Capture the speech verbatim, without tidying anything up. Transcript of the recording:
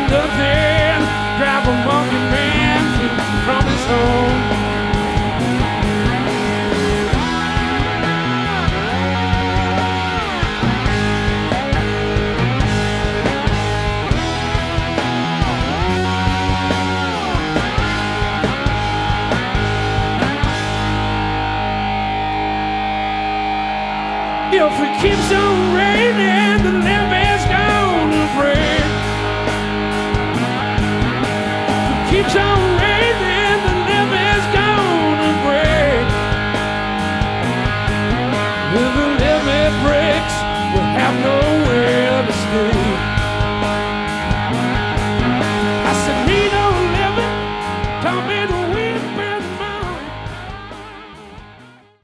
nothing, drive a monkey man from his home. If it keeps on raining, the levee's gonna break. If it keeps on raining, the levee's gonna break. If the levee breaks, we'll have nowhere to stay.